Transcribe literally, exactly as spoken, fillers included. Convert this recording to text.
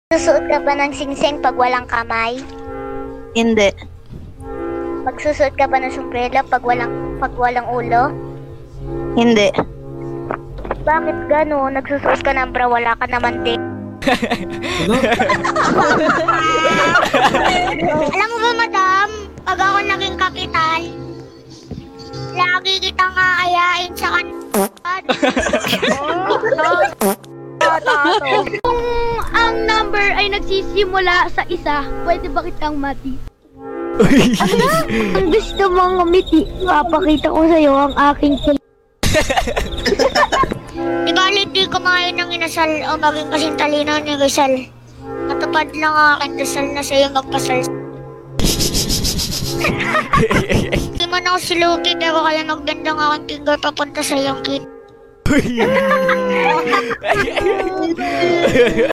Susuot ka ba ng singsing pag walang kamay? Hindi. Magsusuot ka ba ng sombrero pag walang pag walang ulo? Hindi. Bakit gano'n? Nagsusuot ka ng bra, wala ka naman din. Alam mo ba, madam, pag ako naging kapitan, lagi kitang aayain sa kan... Kung ang number ay nagsisimula sa isa, pwede ba kitang mati? Ang gusto mong ngumiti, papakita ko sa'yo ang aking kin- Di ba di kumain ng inasal o maging kasing talino ni Rizal? Natupad lang ang aking dasal na sa'yo magpasal. Di man ako si Loki pero kaya magdandang aking finger papunta sa iyong kid.